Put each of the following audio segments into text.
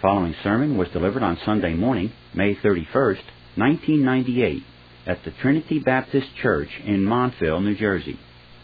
following sermon was delivered on Sunday morning, May 31st, 1998, at the Trinity Baptist Church in Montville, New Jersey.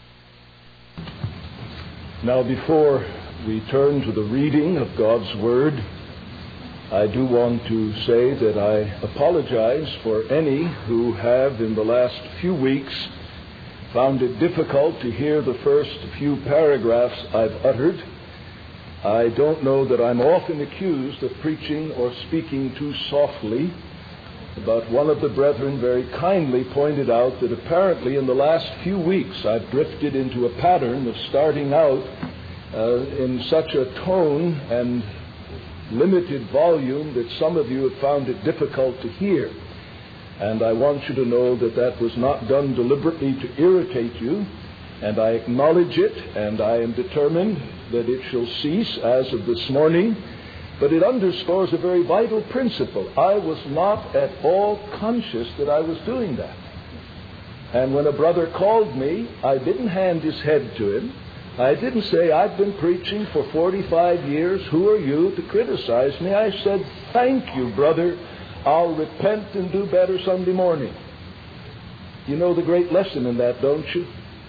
Now, before we turn to the reading of God's Word, I do want to say that I apologize for any who have, in the last few weeks, found it difficult to hear the first few paragraphs I've uttered. I don't know that I'm often accused of preaching or speaking too softly, but one of the brethren very kindly pointed out that apparently in the last few weeks I've drifted into a pattern of starting out in such a tone and limited volume that some of you have found it difficult to hear. And I want you to know that that was not done deliberately to irritate you, and I acknowledge it, and I am determined that it shall cease as of this morning. But it underscores a very vital principle. I was not at all conscious that I was doing that. And when a brother called me, I didn't hand his head to him. I didn't say, I've been preaching for 45 years. Who are you to criticize me? I said, thank you, brother. I'll repent and do better Sunday morning. You know the great lesson in that, don't you?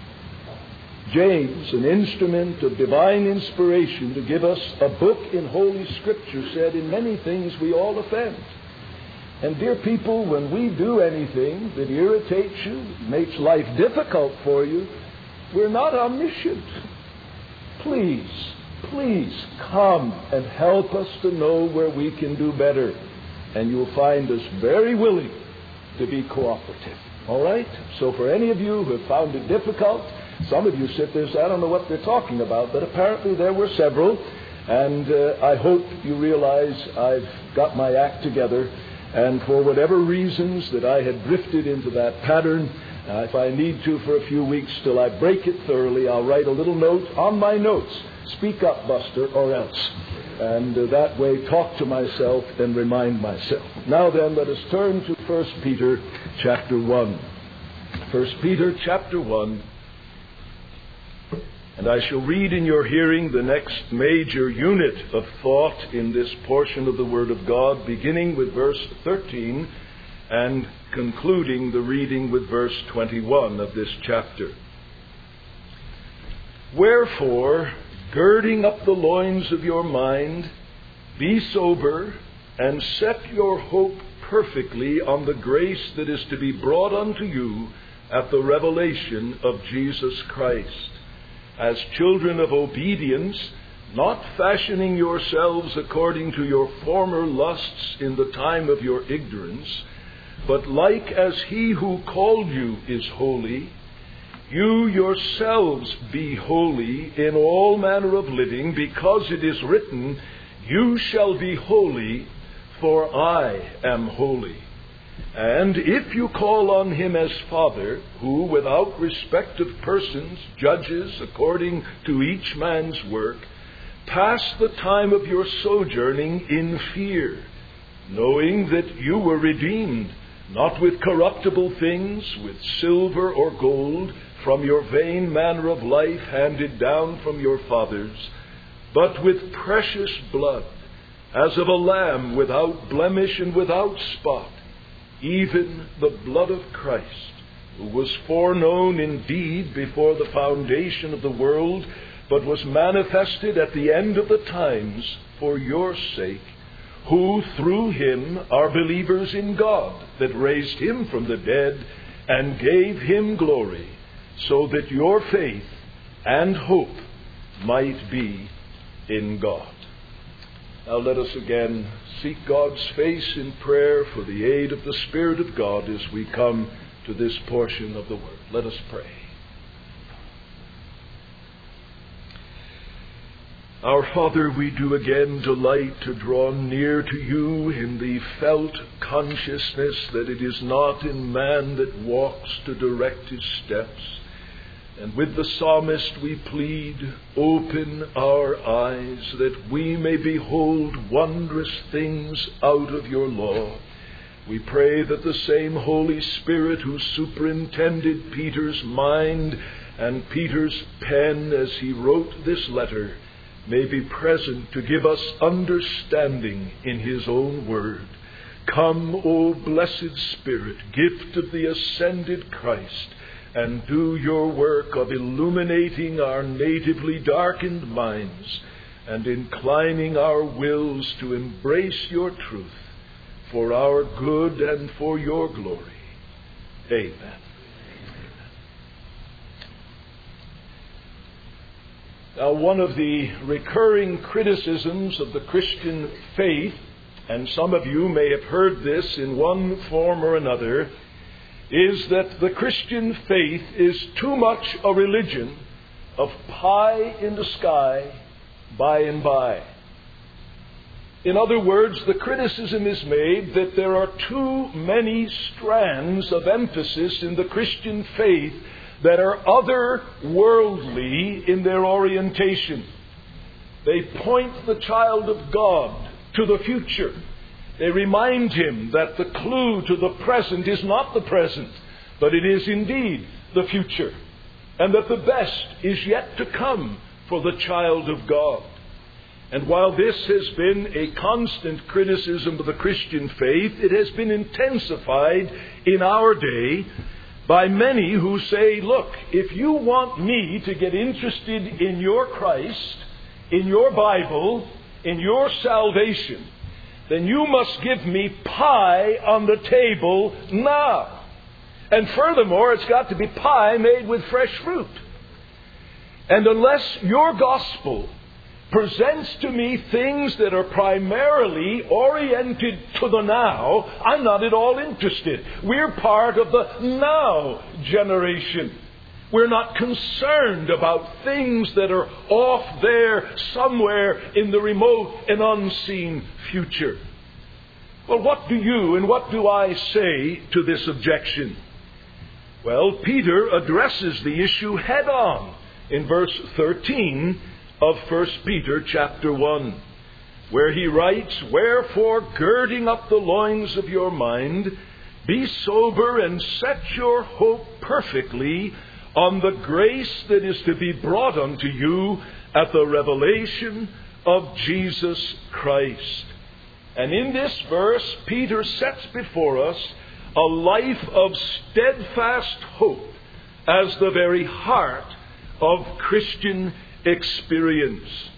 James, an instrument of divine inspiration to give us a book in Holy Scripture, said, in many things we all offend. And dear people, when we do anything that irritates you, makes life difficult for you, we're not omniscient. Please come and help us to know where we can do better. And you'll find us very willing to be cooperative. All right? So for any of you who have found it difficult, some of you sit there and say, I don't know what they're talking about, but apparently there were several, and I hope you realize I've got my act together, and for whatever reasons that I had drifted into that pattern, if I need to for a few weeks till I break it thoroughly, I'll write a little note on my notes, speak up, Buster, or else. And that way talk to myself and remind myself. Now then, let us turn to 1 Peter chapter 1. 1 Peter chapter 1. And I shall read in your hearing the next major unit of thought in this portion of the Word of God, beginning with verse 13 and concluding the reading with verse 21 of this chapter. Wherefore, girding up the loins of your mind, be sober, and set your hope perfectly on the grace that is to be brought unto you at the revelation of Jesus Christ. As children of obedience, not fashioning yourselves according to your former lusts in the time of your ignorance, but like as he who called you is holy, you yourselves be holy in all manner of living, because it is written, you shall be holy, for I am holy. And if you call on him as Father, who without respect of persons judges according to each man's work, pass the time of your sojourning in fear, knowing that you were redeemed, not with corruptible things, with silver or gold, from your vain manner of life handed down from your fathers, but with precious blood, as of a lamb without blemish and without spot, even the blood of Christ, who was foreknown indeed before the foundation of the world, but was manifested at the end of the times for your sake, who through him are believers in God, that raised him from the dead and gave him glory, so that your faith and hope might be in God. Now let us again seek God's face in prayer for the aid of the Spirit of God as we come to this portion of the Word. Let us pray. Our Father, we do again delight to draw near to you in the felt consciousness that it is not in man that walks to direct his steps. And with the psalmist we plead, open our eyes that we may behold wondrous things out of your law. We pray that the same Holy Spirit who superintended Peter's mind and Peter's pen as he wrote this letter may be present to give us understanding in His own word. Come, O blessed Spirit, gift of the ascended Christ, and do your work of illuminating our natively darkened minds and inclining our wills to embrace your truth for our good and for your glory. Amen. Now, one of the recurring criticisms of the Christian faith, and some of you may have heard this in one form or another, is that the Christian faith is too much a religion of pie in the sky, by and by. In other words, the criticism is made that there are too many strands of emphasis in the Christian faith that are otherworldly in their orientation. They point the child of God to the future. They remind him that the clue to the present is not the present, but it is indeed the future, and that the best is yet to come for the child of God. And while this has been a constant criticism of the Christian faith, it has been intensified in our day by many who say, look, if you want me to get interested in your Christ, in your Bible, in your salvation, then you must give me pie on the table now. And furthermore, it's got to be pie made with fresh fruit. And unless your gospel presents to me things that are primarily oriented to the now, I'm not at all interested. We're part of the now generation. We're not concerned about things that are off there somewhere in the remote and unseen future. Well, what do you and what do I say to this objection? Well, Peter addresses the issue head on in verse 13 of 1 Peter chapter 1, where he writes, "Wherefore, girding up the loins of your mind, be sober and set your hope perfectly on the grace that is to be brought unto you at the revelation of Jesus Christ." And in this verse, Peter sets before us a life of steadfast hope as the very heart of Christian experience.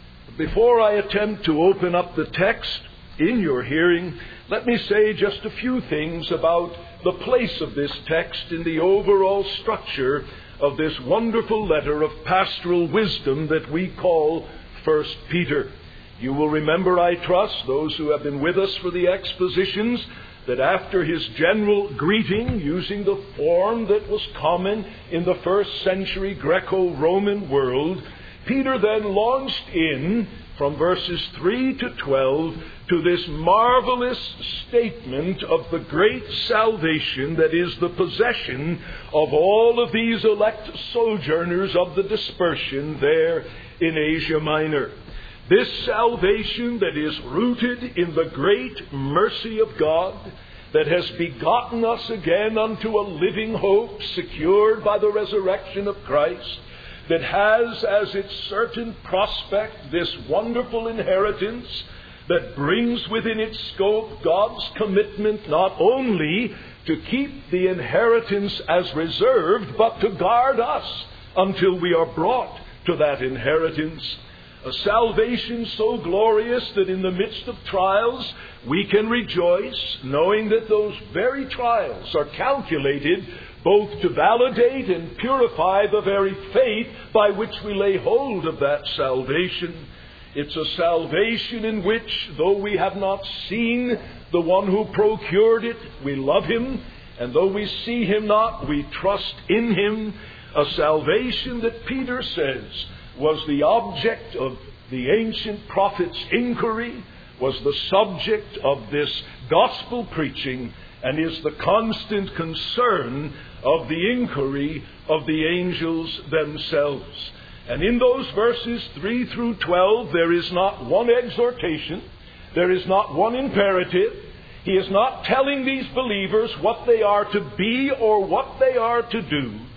Before I attempt to open up the text in your hearing, let me say just a few things about the place of this text in the overall structure of this wonderful letter of pastoral wisdom that we call 1 Peter. You will remember, I trust, those who have been with us for the expositions, that after his general greeting, using the form that was common in the first century Greco-Roman world, Peter then launched in, from verses 3 to 12, to this marvelous statement of the great salvation that is the possession of all of these elect sojourners of the dispersion there in Asia Minor. This salvation that is rooted in the great mercy of God, that has begotten us again unto a living hope secured by the resurrection of Christ, that has as its certain prospect this wonderful inheritance that brings within its scope God's commitment not only to keep the inheritance as reserved, but to guard us until we are brought to that inheritance. A salvation so glorious that in the midst of trials we can rejoice, knowing that those very trials are calculated both to validate and purify the very faith by which we lay hold of that salvation. It's a salvation in which, though we have not seen the one who procured it, we love him, and though we see him not, we trust in him. A salvation that Peter says was the object of the ancient prophet's inquiry, was the subject of this gospel preaching, and is the constant concern of the inquiry of the angels themselves. And in those verses 3 through 12, there is not one exhortation, there is not one imperative. He is not telling these believers what they are to be or what they are to do.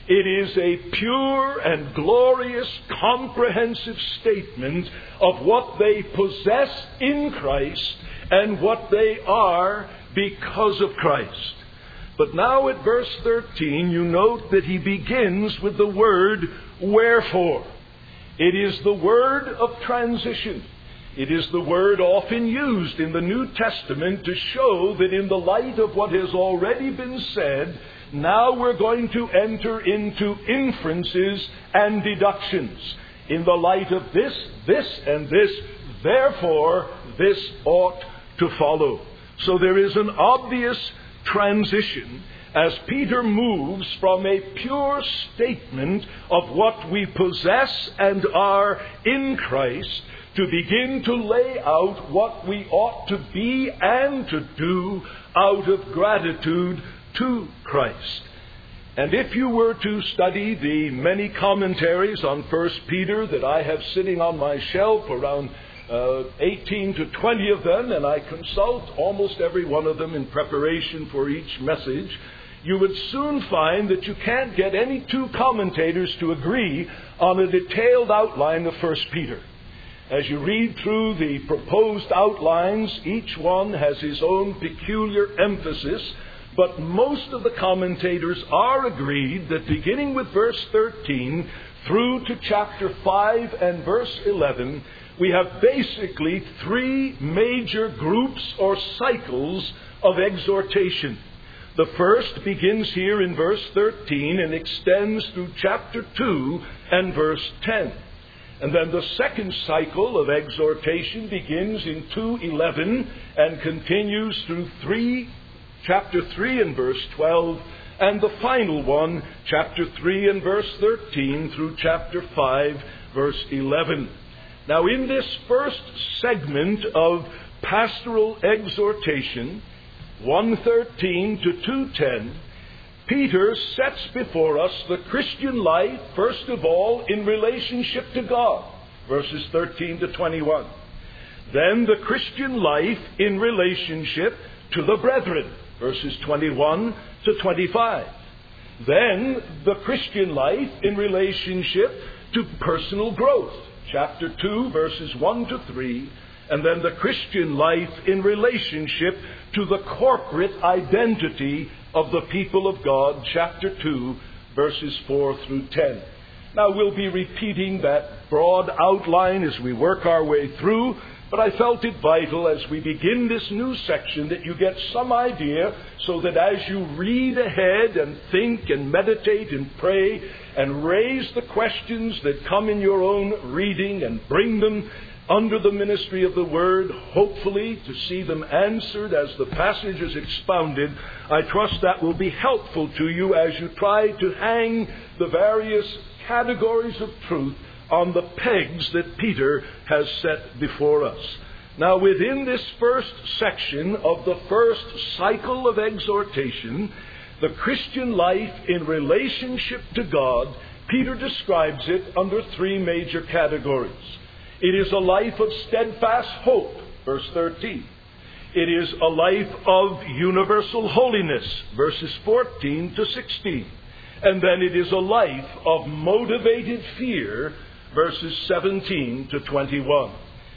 It is a pure and glorious, comprehensive statement of what they possess in Christ and what they are because of Christ. But now at verse 13, you note that he begins with the word wherefore. It is the word of transition. It is the word often used in the New Testament to show that in the light of what has already been said, now we're going to enter into inferences and deductions. In the light of this, and this, therefore, this ought to follow. So there is an obvious transition as Peter moves from a pure statement of what we possess and are in Christ to begin to lay out what we ought to be and to do out of gratitude to Christ. And if you were to study the many commentaries on 1 Peter that I have sitting on my shelf, around 18 to 20 of them, and I consult almost every one of them in preparation for each message, you would soon find that you can't get any two commentators to agree on a detailed outline of 1 Peter. As you read through the proposed outlines, each one has his own peculiar emphasis, but most of the commentators are agreed that beginning with verse 13 through to chapter 5 and verse 11, we have basically three major groups or cycles of exhortation. The first begins here in verse 13 and extends through chapter 2 and verse 10. And then the second cycle of exhortation begins in 2:11 and continues through chapter 3 and verse 12, and the final one, chapter 3 and verse 13 through chapter 5, verse 11. Now, in this first segment of pastoral exhortation, 1:13 to 2:10, Peter sets before us the Christian life, first of all, in relationship to God, verses 13 to 21. Then the Christian life in relationship to the brethren, verses 21 to 25. Then the Christian life in relationship to personal growth, chapter 2, verses 1 to 3. And then the Christian life in relationship to the corporate identity of the people of God, chapter 2, verses 4 through 10. Now, we'll be repeating that broad outline as we work our way through, but I felt it vital as we begin this new section that you get some idea so that as you read ahead and think and meditate and pray and raise the questions that come in your own reading and bring them under the ministry of the Word, hopefully to see them answered as the passage is expounded, I trust that will be helpful to you as you try to hang the various categories of truth on the pegs that Peter has set before us. Now, within this first section of the first cycle of exhortation, the Christian life in relationship to God, Peter describes it under three major categories. It is a life of steadfast hope, verse 13. It is a life of universal holiness, verses 14 to 16. And then it is a life of motivated fear, verses 17 to 21.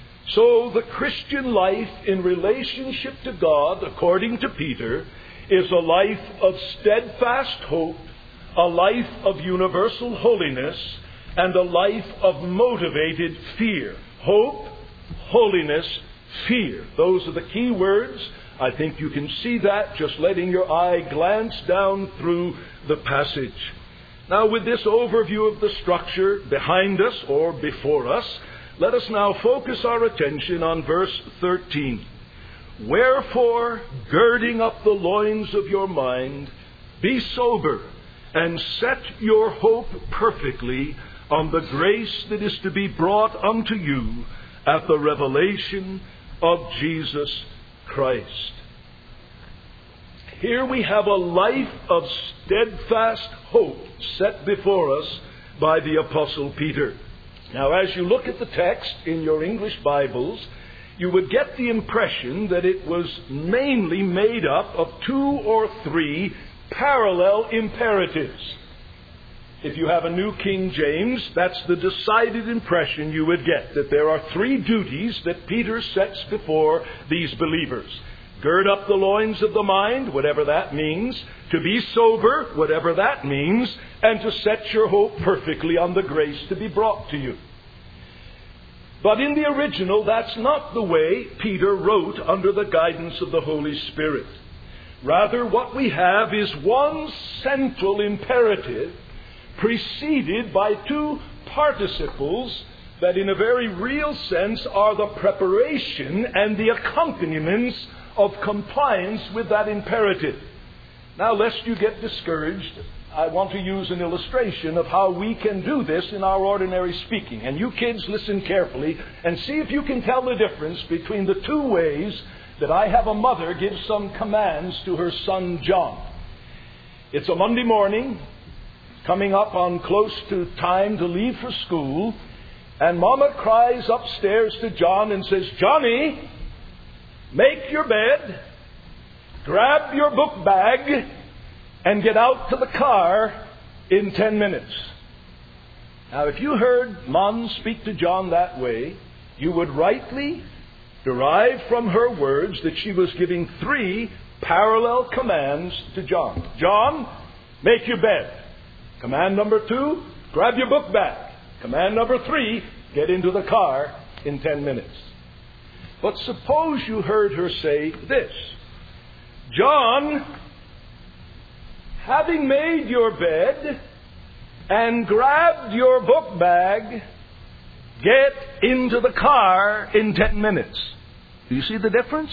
So the Christian life in relationship to God, according to Peter, is a life of steadfast hope, a life of universal holiness, and a life of motivated fear. Hope, holiness, fear. Those are the key words. I think you can see that just letting your eye glance down through the passage. Now, with this overview of the structure behind us or before us, let us now focus our attention on verse 13. Wherefore, girding up the loins of your mind, be sober, and set your hope perfectly on the grace that is to be brought unto you at the revelation of Jesus Christ. Here we have a life of steadfast hope set before us by the Apostle Peter. Now, as you look at the text in your English Bibles, you would get the impression that it was mainly made up of 2 or 3 parallel imperatives. If you have a New King James, that's the decided impression you would get, that there are three duties that Peter sets before these believers. Gird up the loins of the mind, whatever that means, to be sober, whatever that means, and to set your hope perfectly on the grace to be brought to you. But in the original, that's not the way Peter wrote under the guidance of the Holy Spirit. Rather, what we have is one central imperative preceded by two participles that in a very real sense are the preparation and the accompaniments of compliance with that imperative. Now, lest you get discouraged, I want to use an illustration of how we can do this in our ordinary speaking. And you kids, listen carefully and see if you can tell the difference between the two ways that I have a mother give some commands to her son John. It's a Monday morning, coming up on close to time to leave for school, and Mama cries upstairs to John and says, "Johnny, make your bed, grab your book bag, and get out to the car in 10 minutes. Now, if you heard Mom speak to John that way, you would rightly derive from her words that she was giving three parallel commands to John. John, make your bed. Command number 2, grab your book bag. Command number 3, get into the car in 10 minutes. But suppose you heard her say this: John, having made your bed and grabbed your book bag, get into the car in 10 minutes. Do you see the difference?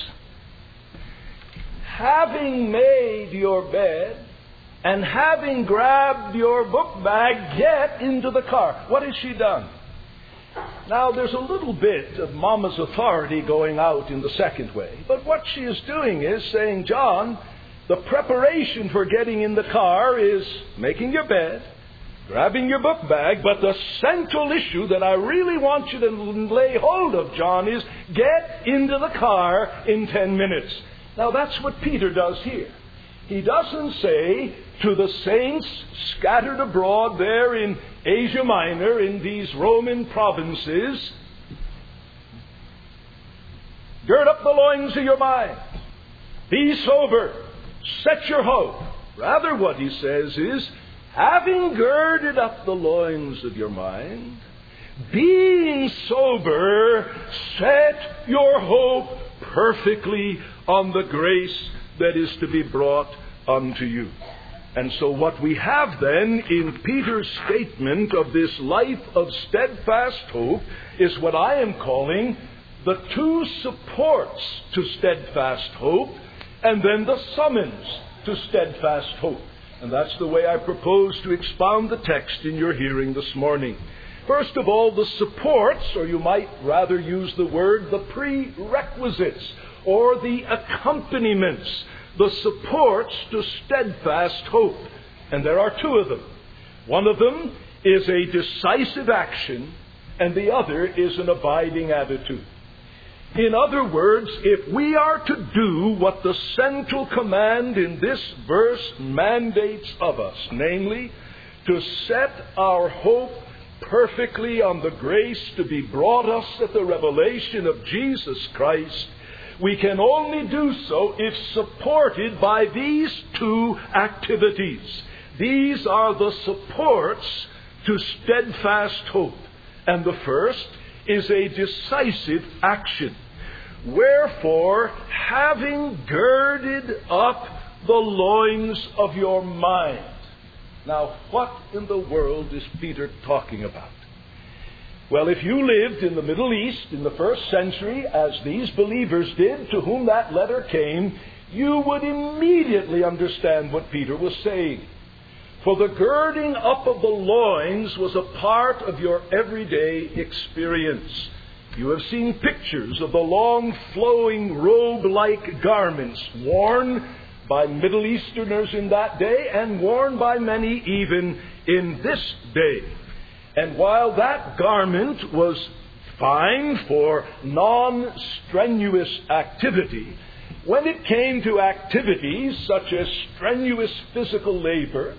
Having made your bed and having grabbed your book bag, get into the car. What has she done? Now, there's a little bit of Mama's authority going out in the second way. But what she is doing is saying, John, the preparation for getting in the car is making your bed, grabbing your book bag, but the central issue that I really want you to lay hold of, John, is get into the car in 10 minutes. Now, that's what Peter does here. He doesn't say to the saints scattered abroad there in Asia Minor, in these Roman provinces, gird up the loins of your mind, be sober, set your hope. Rather, what he says is, having girded up the loins of your mind, being sober, set your hope perfectly on the grace that is to be brought unto you. And so what we have then in Peter's statement of this life of steadfast hope is what I am calling the two supports to steadfast hope, and then the summons to steadfast hope. And that's the way I propose to expound the text in your hearing this morning. First of all, the supports, or you might rather use the word the prerequisites, or the accompaniments, the supports to steadfast hope. And there are two of them. One of them is a decisive action, and the other is an abiding attitude. In other words, if we are to do what the central command in this verse mandates of us, namely, to set our hope perfectly on the grace to be brought us at the revelation of Jesus Christ, we can only do so if supported by these two activities. These are the supports to steadfast hope. And the first is a decisive action. Wherefore, having girded up the loins of your mind. Now, what in the world is Peter talking about? Well, if you lived in the Middle East in the first century, as these believers did to whom that letter came, you would immediately understand what Peter was saying. For the girding up of the loins was a part of your everyday experience. You have seen pictures of the long flowing robe-like garments worn by Middle Easterners in that day and worn by many even in this day. And while that garment was fine for non-strenuous activity, when it came to activities such as strenuous physical labor,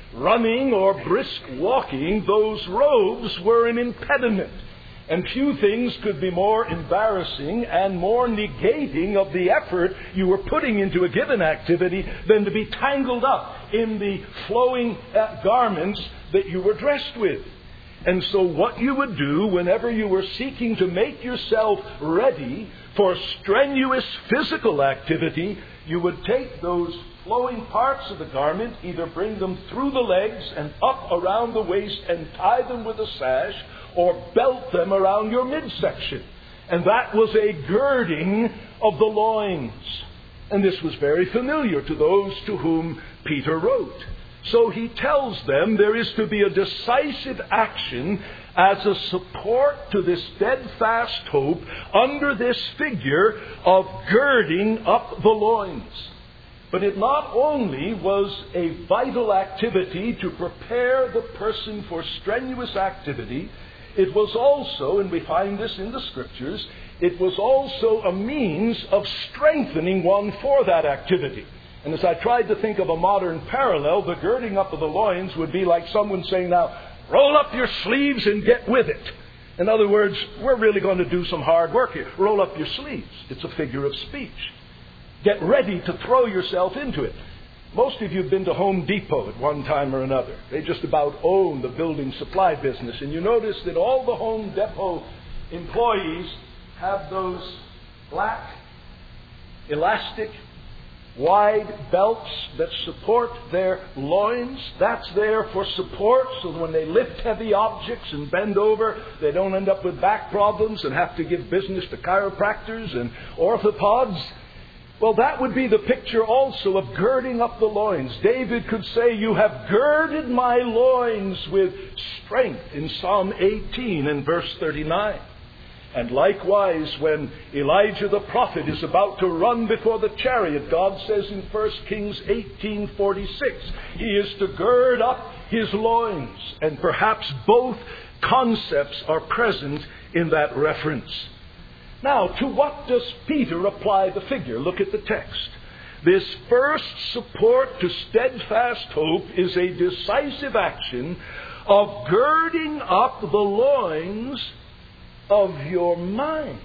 running or brisk walking, those robes were an impediment. And few things could be more embarrassing and more negating of the effort you were putting into a given activity than to be tangled up in the flowing garments that you were dressed with. And so what you would do whenever you were seeking to make yourself ready for strenuous physical activity, you would take those flowing parts of the garment, either bring them through the legs and up around the waist and tie them with a sash, or belt them around your midsection. And that was a girding of the loins. And this was very familiar to those to whom Peter wrote. So he tells them there is to be a decisive action as a support to this steadfast hope under this figure of girding up the loins. But it not only was a vital activity to prepare the person for strenuous activity, it was also, and we find this in the Scriptures, it was also a means of strengthening one for that activity. And as I tried to think of a modern parallel, the girding up of the loins would be like someone saying, now, roll up your sleeves and get with it. In other words, we're really going to do some hard work here. Roll up your sleeves. It's a figure of speech. Get ready to throw yourself into it. Most of you have been to Home Depot at one time or another. They just about own the building supply business. And you notice that all the Home Depot employees have those black, elastic, wide belts that support their loins. That's there for support so that when they lift heavy objects and bend over, they don't end up with back problems and have to give business to chiropractors and orthopods. Well, that would be the picture also of girding up the loins. David could say, you have girded my loins with strength in Psalm 18 and verse 39. And likewise, when Elijah the prophet is about to run before the chariot, God says in 1 Kings 18:46, he is to gird up his loins. And perhaps both concepts are present in that reference. Now, to what does Peter apply the figure? Look at the text. This first support to steadfast hope is a decisive action of girding up the loins of your mind.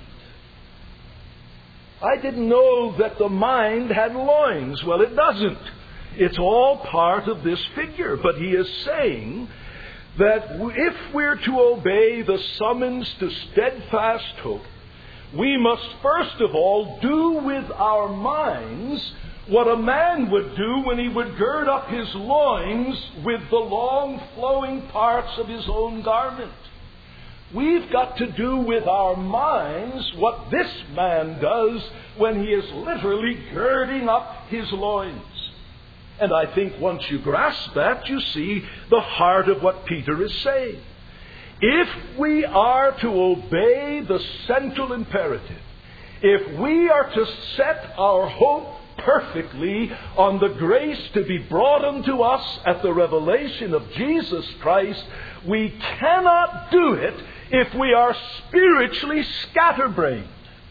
I didn't know that the mind had loins. Well, it doesn't. It's all part of this figure. But he is saying that if we're to obey the summons to steadfast hope, we must first of all do with our minds what a man would do when he would gird up his loins with the long flowing parts of his own garment. We've got to do with our minds what this man does when he is literally girding up his loins. And I think once you grasp that, you see the heart of what Peter is saying. If we are to obey the central imperative, if we are to set our hope perfectly on the grace to be brought unto us at the revelation of Jesus Christ, we cannot do it if we are spiritually scatterbrained.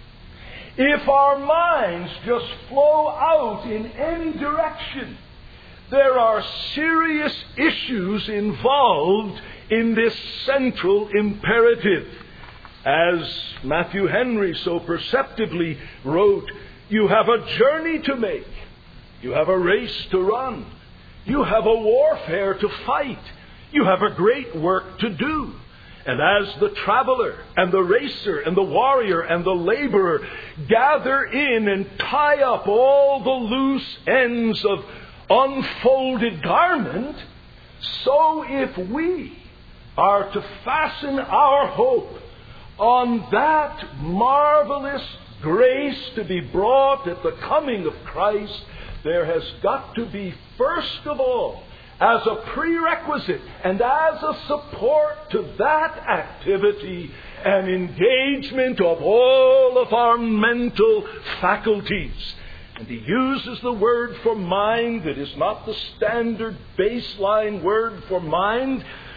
If our minds just flow out in any direction, there are serious issues involved in this central imperative. As Matthew Henry so perceptively wrote, you have a journey to make. You have a race to run. You have a warfare to fight. You have a great work to do. And as the traveler and the racer and the warrior and the laborer gather in and tie up all the loose ends of unfolded garment, so if we are to fasten our hope on that marvelous grace to be brought at the coming of Christ, there has got to be, first of all, as a prerequisite and as a support to that activity, an engagement of all of our mental faculties. And he uses the word for mind that is not the standard baseline word for mind,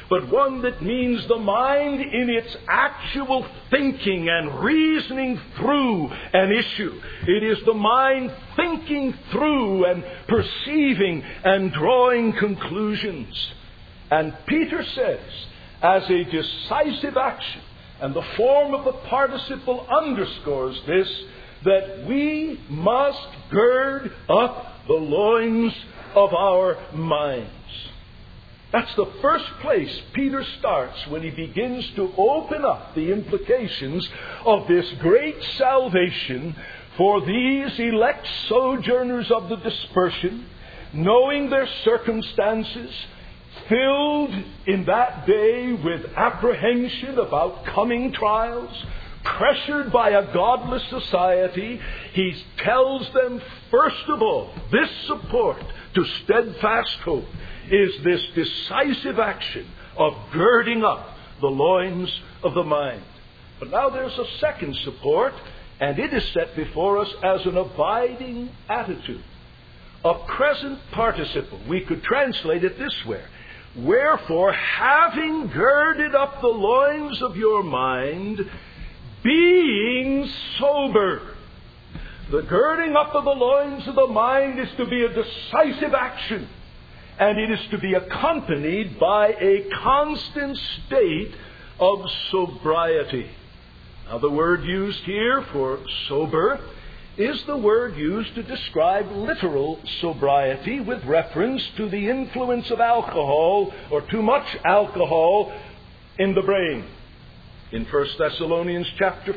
but one that means the mind in its actual thinking and reasoning through an issue. It is the mind thinking through and perceiving and drawing conclusions. And Peter says, as a decisive action, and the form of the participle underscores this, that we must gird up the loins of our minds. That's the first place Peter starts when he begins to open up the implications of this great salvation for these elect sojourners of the dispersion, knowing their circumstances, filled in that day with apprehension about coming trials, pressured by a godless society. He tells them, first of all, this support to steadfast hope is this decisive action of girding up the loins of the mind. But now there's a second support, and it is set before us as an abiding attitude, a present participle. We could translate it this way: wherefore, having girded up the loins of your mind, being sober. The girding up of the loins of the mind is to be a decisive action, and it is to be accompanied by a constant state of sobriety. Now, the word used here for sober is the word used to describe literal sobriety with reference to the influence of alcohol or too much alcohol in the brain. In 1 Thessalonians chapter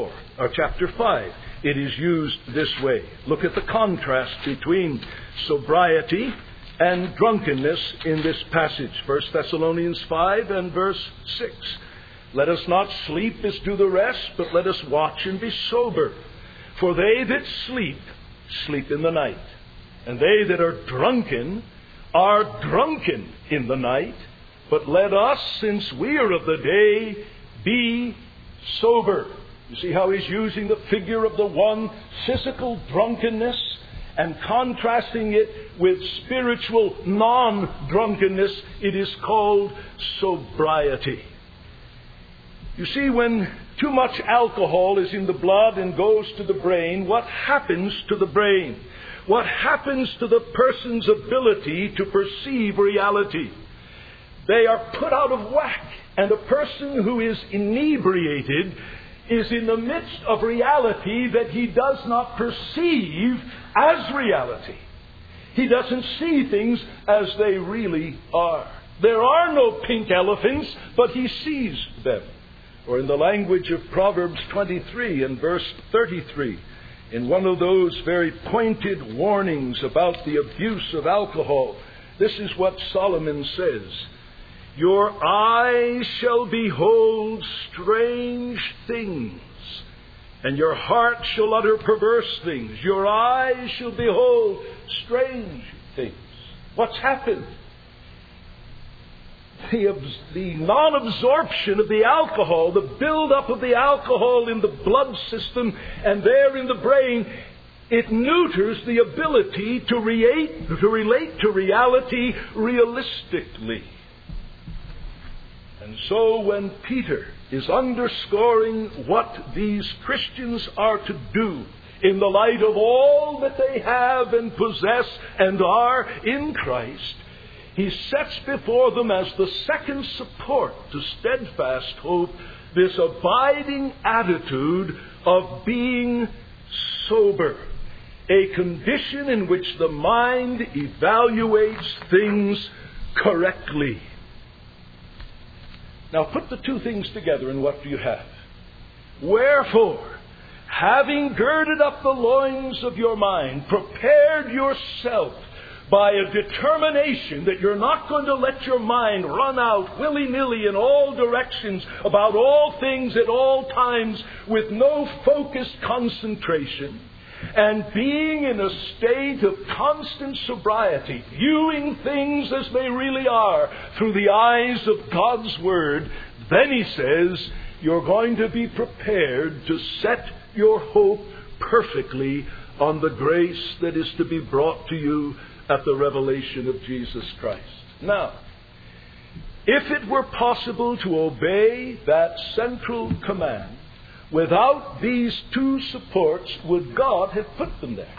5, it is used this way. Look at the contrast between sobriety and drunkenness in this passage. 1 Thessalonians 5 and verse 6. Let us not sleep as do the rest, but let us watch and be sober. For they that sleep, sleep in the night. And they that are drunken in the night. But let us, since we are of the day, be sober. You see how he's using the figure of the one, physical drunkenness, and contrasting it with spiritual non-drunkenness. It is called sobriety. You see, when too much alcohol is in the blood and goes to the brain, what happens to the brain? What happens to the person's ability to perceive reality? They are put out of whack. And a person who is inebriated is in the midst of reality that he does not perceive as reality. He doesn't see things as they really are. There are no pink elephants, but he sees them. Or in the language of Proverbs 23 and verse 33, in one of those very pointed warnings about the abuse of alcohol, this is what Solomon says: your eyes shall behold strange things, and your heart shall utter perverse things. Your eyes shall behold strange things. What's happened? The non-absorption of the alcohol, the build-up of the alcohol in the blood system and there in the brain, it neuters the ability to relate to reality realistically. And so when Peter is underscoring what these Christians are to do in the light of all that they have and possess and are in Christ, he sets before them as the second support to steadfast hope this abiding attitude of being sober, a condition in which the mind evaluates things correctly. Now put the two things together, and what do you have? Wherefore, having girded up the loins of your mind, prepared yourself by a determination that you're not going to let your mind run out willy-nilly in all directions about all things at all times with no focused concentration, and being in a state of constant sobriety, viewing things as they really are through the eyes of God's Word, then he says you're going to be prepared to set your hope perfectly on the grace that is to be brought to you at the revelation of Jesus Christ. Now, If it were possible to obey that central command without these two supports, would God have put them there?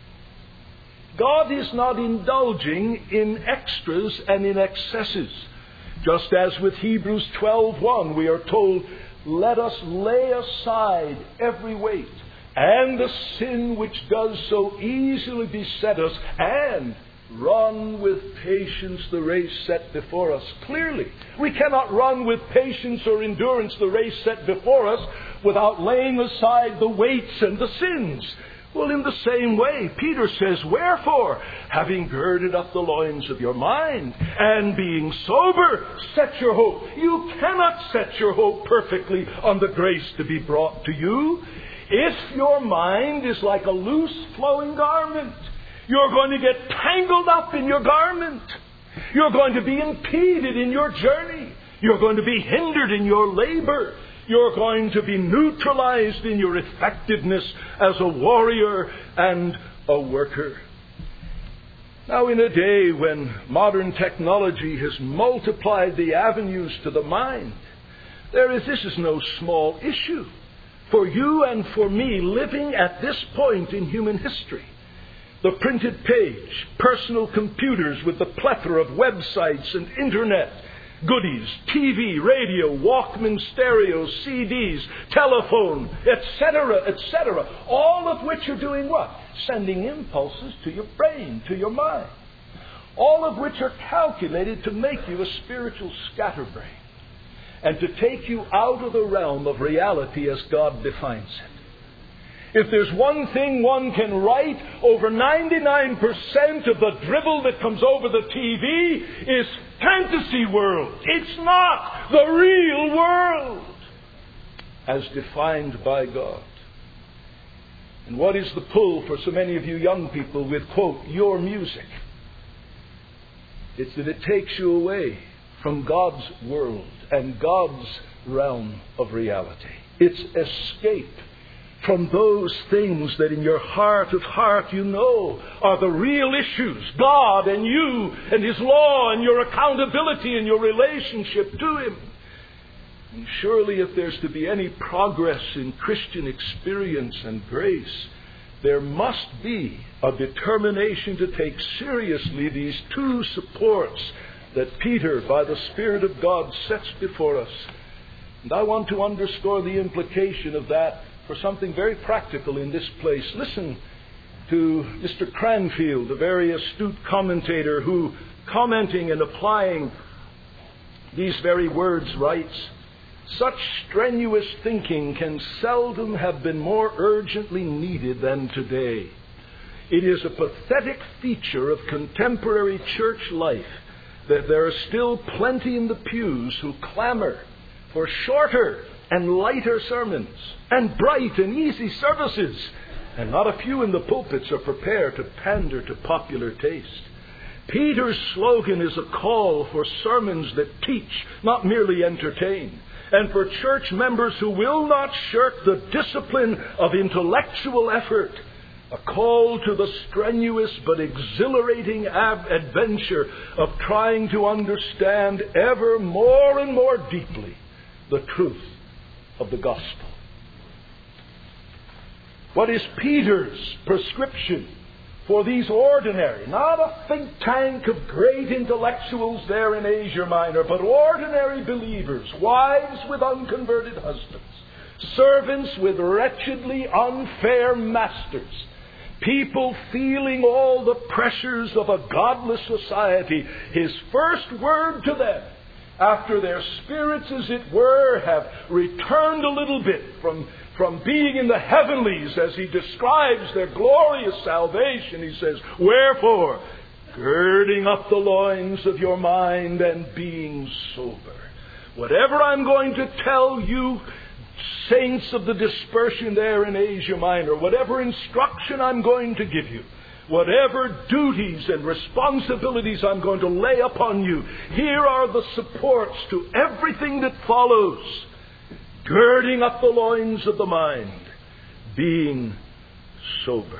God is not indulging in extras and in excesses. Just as with Hebrews 12:1, we are told, let us lay aside every weight and the sin which does so easily beset us, and run with patience the race set before us. Clearly, we cannot run with patience or endurance the race set before us without laying aside the weights and the sins. Well, in the same way, Peter says, wherefore, having girded up the loins of your mind, and being sober, set your hope. You cannot set your hope perfectly on the grace to be brought to you if your mind is like a loose flowing garment. You're going to get tangled up in your garment. You're going to be impeded in your journey. You're going to be hindered in your labor. You're going to be neutralized in your effectiveness as a warrior and a worker. Now, in a day when modern technology has multiplied the avenues to the mind, this is no small issue for you and for me living at this point in human history. The printed page, personal computers with the plethora of websites and internet goodies, TV, radio, Walkman stereos, CDs, telephone, etc., etc., all of which are doing what? Sending impulses to your brain, to your mind. All of which are calculated to make you a spiritual scatterbrain and to take you out of the realm of reality as God defines it. If there's one thing one can write over 99% of the dribble that comes over the TV is fantasy world. It's not the real world as defined by God. And what is the pull for so many of you young people with, quote, your music? It's that it takes you away from God's world and God's realm of reality. It's escape from those things that in your heart of heart you know are the real issues. God and you and His law and your accountability and your relationship to Him. And surely if there's to be any progress in Christian experience and grace, there must be a determination to take seriously these two supports that Peter, by the Spirit of God, sets before us. And I want to underscore the implication of that for something very practical in this place. Listen to Mr. Cranfield, a very astute commentator who, commenting and applying these very words, writes, such strenuous thinking can seldom have been more urgently needed than today. It is a pathetic feature of contemporary church life that there are still plenty in the pews who clamor for shorter and lighter sermons and bright and easy services, and not a few in the pulpits are prepared to pander to popular taste. Peter's slogan is a call for sermons that teach, not merely entertain, and for church members who will not shirk the discipline of intellectual effort, a call to the strenuous but exhilarating adventure of trying to understand ever more and more deeply the truth of the gospel. What is Peter's prescription for these ordinary, not a think tank of great intellectuals there in Asia Minor, but ordinary believers, wives with unconverted husbands, servants with wretchedly unfair masters, people feeling all the pressures of a godless society? His first word to them, after their spirits, as it were, have returned a little bit from being in the heavenlies, as he describes their glorious salvation, he says, wherefore, girding up the loins of your mind and being sober. Whatever I'm going to tell you, saints of the dispersion there in Asia Minor, whatever instruction I'm going to give you, whatever duties and responsibilities I'm going to lay upon you, here are the supports to everything that follows. Girding up the loins of the mind, being sober.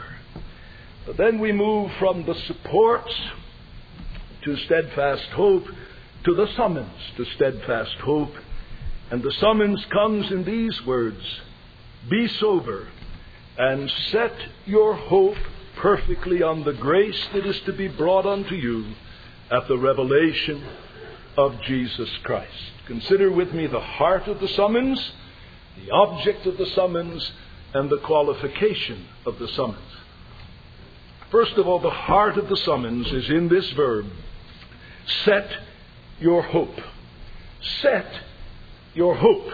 But then we move from the supports to steadfast hope to the summons to steadfast hope. And the summons comes in these words: be sober and set your hope perfectly on the grace that is to be brought unto you at the revelation of Jesus Christ. Consider with me the heart of the summons, the object of the summons, and the qualification of the summons. First of all, the heart of the summons is in this verb: set your hope. Set your hope.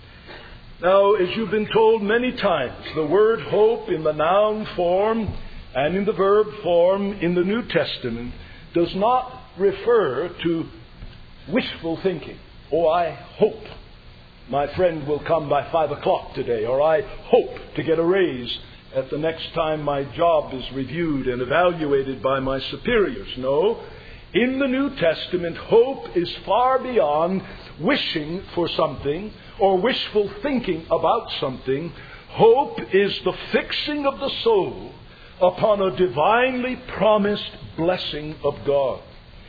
Now, as you've been told many times, the word hope in the noun form and in the verb form in the New Testament does not refer to wishful thinking. Oh, I hope my friend will come by 5 o'clock today, or I hope to get a raise at the next time my job is reviewed and evaluated by my superiors. No, in the New Testament, hope is far beyond wishing for something or wishful thinking about something. Hope is the fixing of the soul upon a divinely promised blessing of God.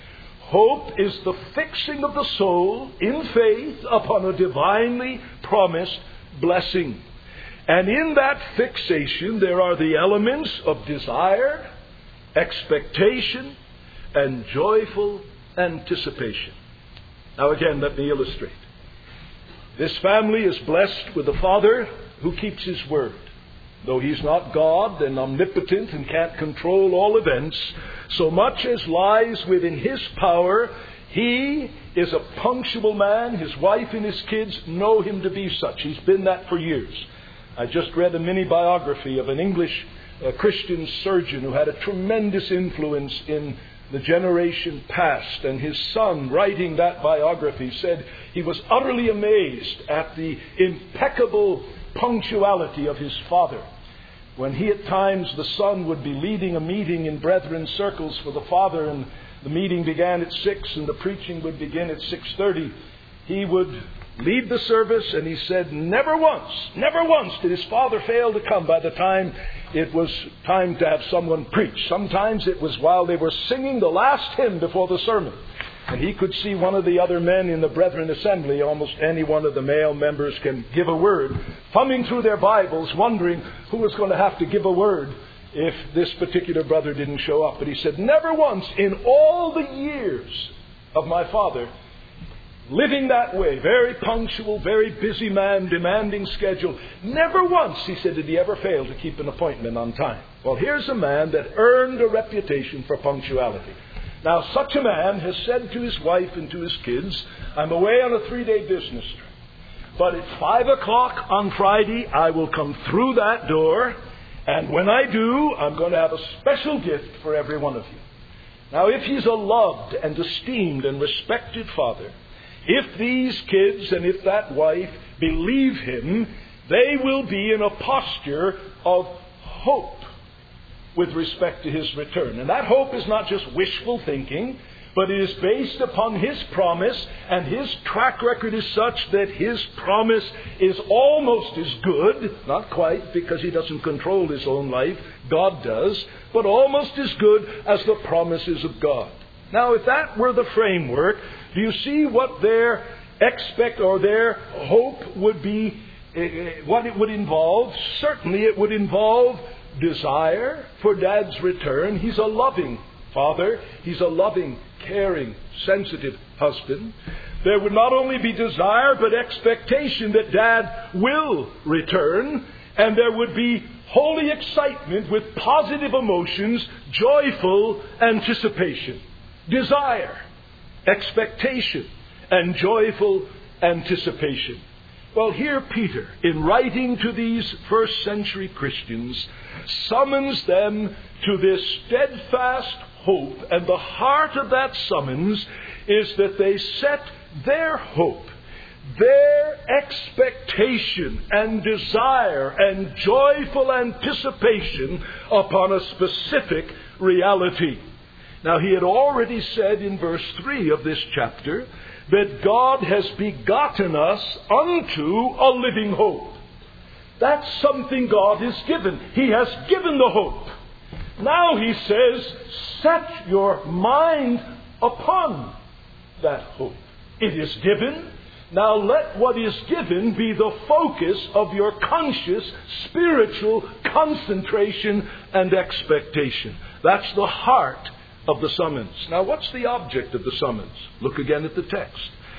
Hope is the fixing of the soul in faith upon a divinely promised blessing. And in that fixation there are the elements of desire, expectation, and joyful anticipation. Now again, let me illustrate. This family is blessed with a father who keeps his word. Though he's not God and omnipotent and can't control all events, so much as lies within his power, he is a punctual man. His wife and his kids know him to be such. He's been that for years. I just read a mini biography of an English Christian surgeon who had a tremendous influence in the generation past, and his son, writing that biography, said he was utterly amazed at the impeccable punctuality of his father. When he at times, the son, would be leading a meeting in brethren circles for the father, and the meeting began at 6 and the preaching would begin at 6:30, he would lead the service, and he said never once did his father fail to come by the time it was time to have someone preach. Sometimes it was while they were singing the last hymn before the sermon. And he could see one of the other men in the brethren assembly, almost any one of the male members can give a word, thumbing through their Bibles, wondering who was going to have to give a word if this particular brother didn't show up. But he said, never once in all the years of my father, living that way, very punctual, very busy man, demanding schedule, never once, he said, did he ever fail to keep an appointment on time. Well, here's a man that earned a reputation for punctuality. Now, such a man has said to his wife and to his kids, I'm away on a 3-day business trip, but at 5 o'clock on Friday, I will come through that door, and when I do, I'm going to have a special gift for every one of you. Now, if he's a loved and esteemed and respected father, if these kids and if that wife believe him, they will be in a posture of hope with respect to his return. And that hope is not just wishful thinking, but it is based upon his promise, and his track record is such that his promise is almost as good, not quite because he doesn't control his own life, God does, but almost as good as the promises of God. Now, if that were the framework, do you see what their their hope would be, what it would involve? Certainly it would involve desire for Dad's return. He's a loving father. He's a loving, caring, sensitive husband. There would not only be desire, but expectation that Dad will return. And there would be holy excitement with positive emotions, joyful anticipation. Desire, expectation, and joyful anticipation. Well, here Peter, in writing to these first century Christians, summons them to this steadfast hope. And the heart of that summons is that they set their hope, their expectation and desire and joyful anticipation upon a specific reality. Now, he had already said in verse 3 of this chapter that God has begotten us unto a living hope. That's something God has given. He has given the hope. Now he says, set your mind upon that hope. It is given. Now let what is given be the focus of your conscious, spiritual concentration and expectation. That's the heart of the summons. Now what's the object of the summons? Look again at the text.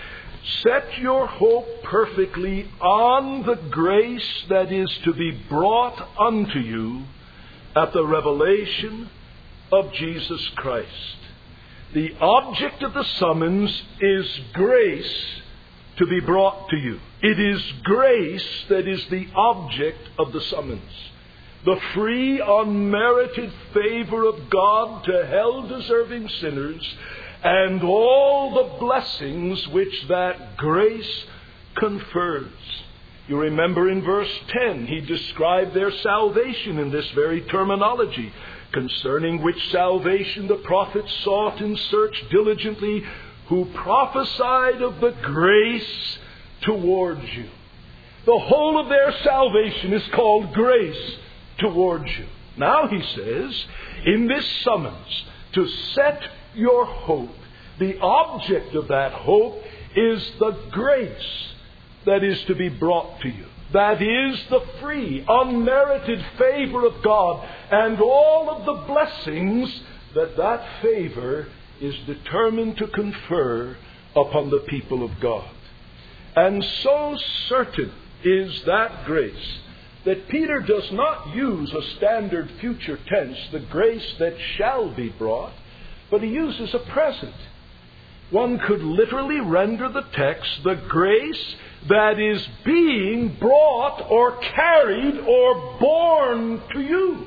Set your hope perfectly on the grace that is to be brought unto you at the revelation of Jesus Christ. The object of the summons is grace to be brought to you. It is grace that is the object of the summons. The free, unmerited favor of God to hell-deserving sinners, and all the blessings which that grace confers. You remember in verse 10, he described their salvation in this very terminology, concerning which salvation the prophets sought and searched diligently, who prophesied of the grace towards you. The whole of their salvation is called grace towards you. Now he says, in this summons, to set your hope, the object of that hope is the grace that is to be brought to you. That is the free, unmerited favor of God and all of the blessings that that favor is determined to confer upon the people of God. And so certain is that grace that Peter does not use a standard future tense, the grace that shall be brought, but he uses a present. One could literally render the text, the grace that is being brought or carried or borne to you.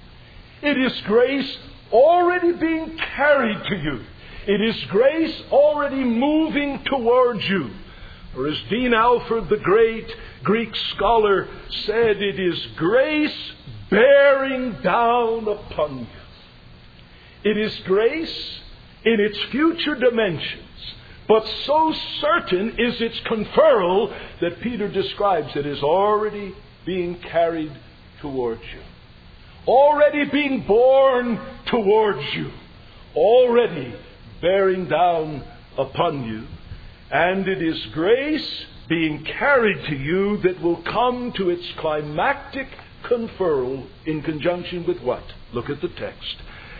It is grace already being carried to you. It is grace already moving towards you. Or as Dean Alford, the great Greek scholar, said, it is grace bearing down upon you. It is grace in its future dimensions, but so certain is its conferral that Peter describes it as already being carried towards you. Already being borne towards you. Already bearing down upon you. And it is grace being carried to you that will come to its climactic conferral in conjunction with what? Look at the text.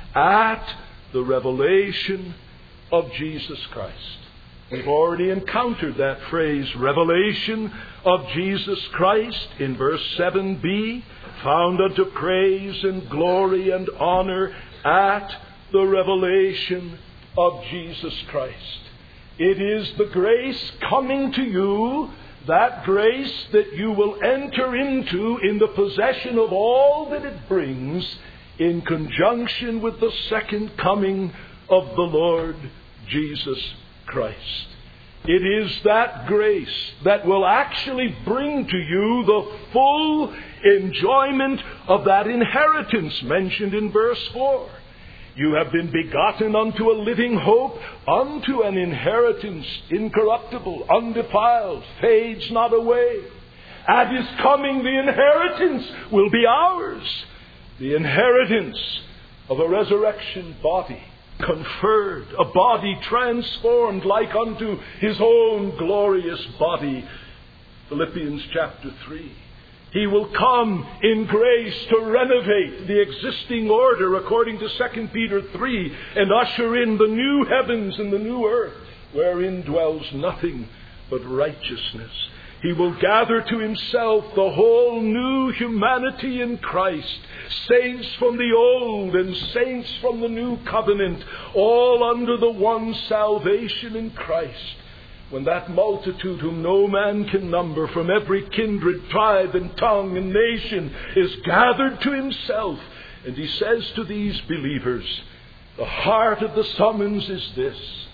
At the revelation of Jesus Christ. We've already encountered that phrase, revelation of Jesus Christ, in verse 7b, found unto praise and glory and honor at the revelation of Jesus Christ. It is the grace coming to you, that grace that you will enter into in the possession of all that it brings in conjunction with the second coming of the Lord Jesus Christ. It is that grace that will actually bring to you the full enjoyment of that inheritance mentioned in verse 4. You have been begotten unto a living hope, unto an inheritance incorruptible, undefiled, fades not away. At his coming, the inheritance will be ours. The inheritance of a resurrection body conferred, a body transformed like unto his own glorious body. Philippians chapter 3. He will come in grace to renovate the existing order according to 2 Peter 3 and usher in the new heavens and the new earth wherein dwells nothing but righteousness. He will gather to himself the whole new humanity in Christ, saints from the old and saints from the new covenant, all under the one salvation in Christ. When that multitude whom no man can number from every kindred, tribe and tongue and nation is gathered to himself. And he says to these believers, the heart of the summons is this: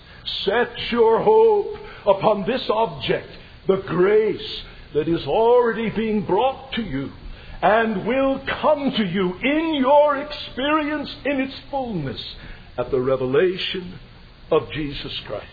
set your hope upon this object, the grace that is already being brought to you and will come to you in your experience in its fullness at the revelation of Jesus Christ.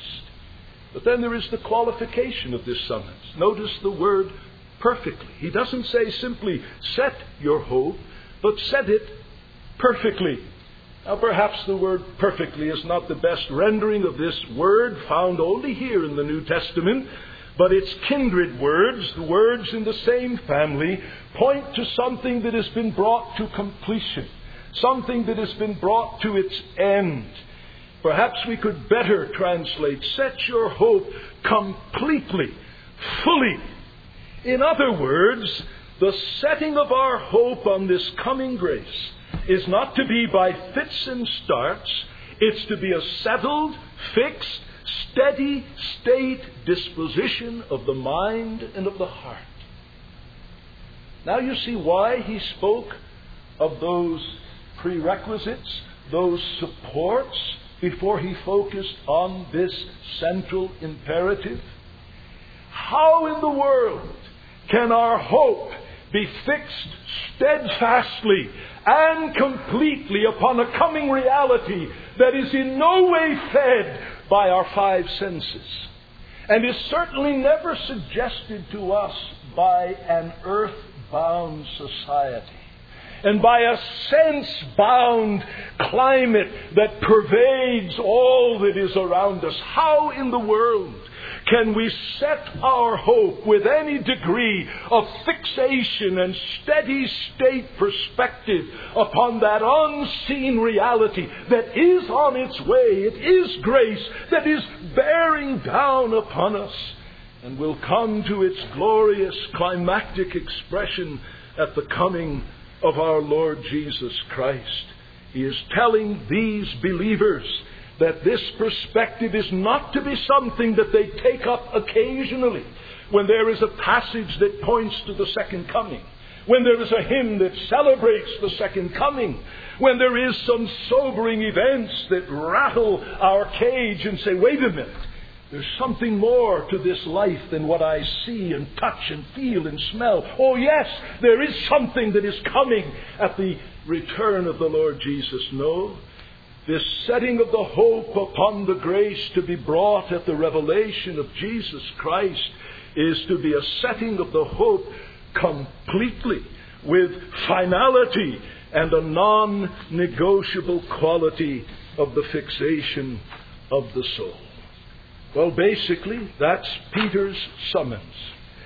But then there is the qualification of this summons. Notice the word perfectly. He doesn't say simply set your hope, but set it perfectly. Now, perhaps the word perfectly is not the best rendering of this word found only here in the New Testament, but its kindred words, the words in the same family, point to something that has been brought to completion, something that has been brought to its end. Perhaps we could better translate, set your hope completely, fully. In other words, the setting of our hope on this coming grace is not to be by fits and starts. It's to be a settled, fixed, steady state disposition of the mind and of the heart. Now you see why he spoke of those prerequisites, those supports, before he focused on this central imperative. How in the world can our hope be fixed steadfastly and completely upon a coming reality that is in no way fed by our five senses, and is certainly never suggested to us by an earth-bound society and by a sense-bound climate that pervades all that is around us? How in the world can we set our hope with any degree of fixation and steady state perspective upon that unseen reality that is on its way? It is grace that is bearing down upon us and will come to its glorious climactic expression at the coming of our Lord Jesus Christ. He is telling these believers that this perspective is not to be something that they take up occasionally when there is a passage that points to the second coming, when there is a hymn that celebrates the second coming, when there is some sobering events that rattle our cage and say, wait a minute, there's something more to this life than what I see and touch and feel and smell. Oh yes, there is something that is coming at the return of the Lord Jesus. No. This setting of the hope upon the grace to be brought at the revelation of Jesus Christ is to be a setting of the hope completely, with finality and a non-negotiable quality of the fixation of the soul. Well, basically, that's Peter's summons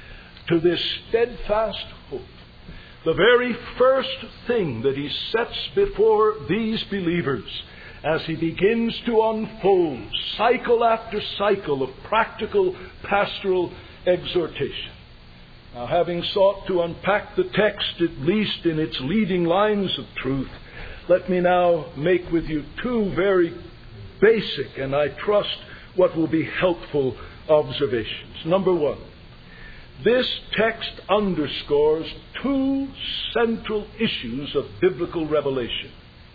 to this steadfast hope. The very first thing that he sets before these believers as he begins to unfold cycle after cycle of practical pastoral exhortation. Now, having sought to unpack the text, at least in its leading lines of truth, let me now make with you two very basic, and I trust what will be helpful, observations. Number one, this text underscores two central issues of biblical revelation.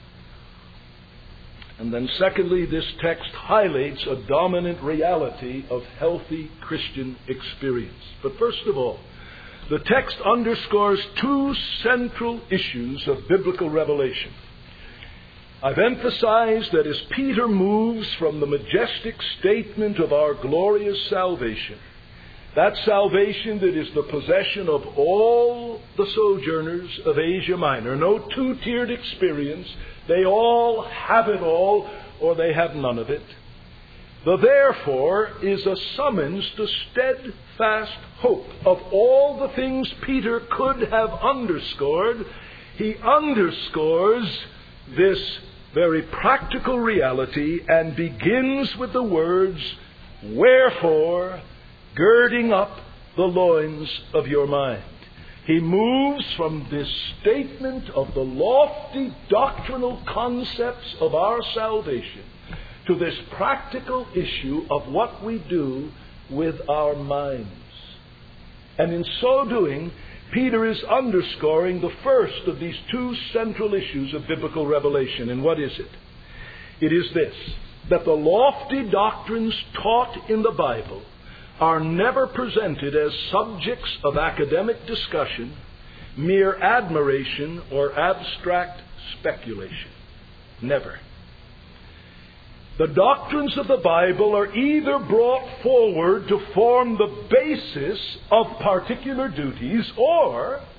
And then secondly, this text highlights a dominant reality of healthy Christian experience. But first of all, the text underscores two central issues of biblical revelation. I've emphasized that as Peter moves from the majestic statement of our glorious salvation, that salvation that is the possession of all the sojourners of Asia Minor, no two-tiered experience, they all have it all or they have none of it. The therefore is a summons to steadfast hope. Of all the things Peter could have underscored, he underscores this very practical reality and begins with the words, wherefore, girding up the loins of your mind. He moves from this statement of the lofty doctrinal concepts of our salvation to this practical issue of what we do with our minds. And in so doing, Peter is underscoring the first of these two central issues of biblical revelation. And what is it? It is this, that the lofty doctrines taught in the Bible are never presented as subjects of academic discussion, mere admiration, or abstract speculation. Never. The doctrines of the Bible are either brought forward to form the basis of particular duties, or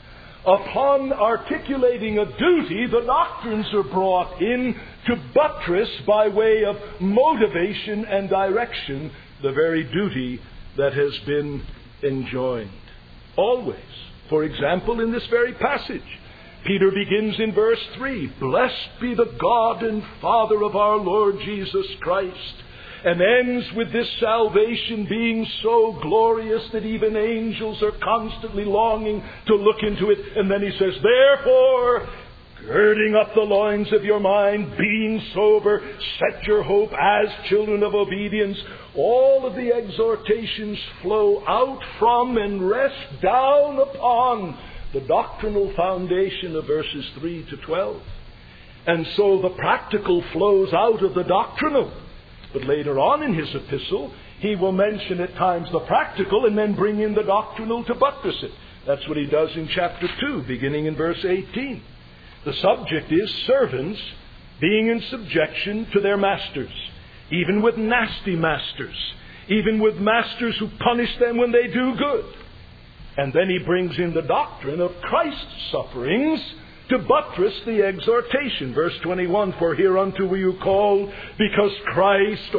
Upon articulating a duty, the doctrines are brought in to buttress by way of motivation and direction the very duty that has been enjoined. Always. For example, in this very passage, Peter begins in verse 3, "Blessed be the God and Father of our Lord Jesus Christ," and ends with this salvation being so glorious that even angels are constantly longing to look into it. And then he says, "Therefore, girding up the loins of your mind, being sober, set your hope as children of obedience." All of the exhortations flow out from and rest down upon the doctrinal foundation of verses 3 to 12. And so the practical flows out of the doctrinal. But later on in his epistle, he will mention at times the practical and then bring in the doctrinal to buttress it. That's what he does in chapter 2, beginning in verse 18. The subject is servants being in subjection to their masters, even with nasty masters, even with masters who punish them when they do good. And then he brings in the doctrine of Christ's sufferings to buttress the exhortation. Verse 21, "For hereunto were you called, because Christ